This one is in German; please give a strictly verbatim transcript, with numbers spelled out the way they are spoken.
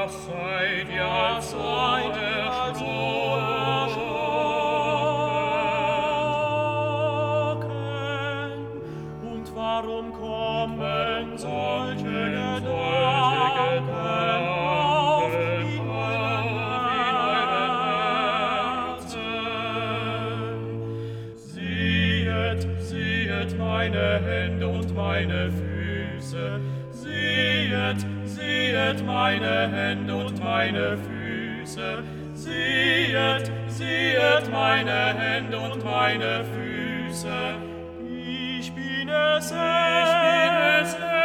Was seid ihr als so erschrocken? Und warum kommen solche Gedanken auf in euren Herzen? Siehet, siehet meine Hände und meine Füße, siehet, siehet meine Hände und meine Füße, siehet, siehet meine Hände und meine Füße. Ich bin es, ich bin es,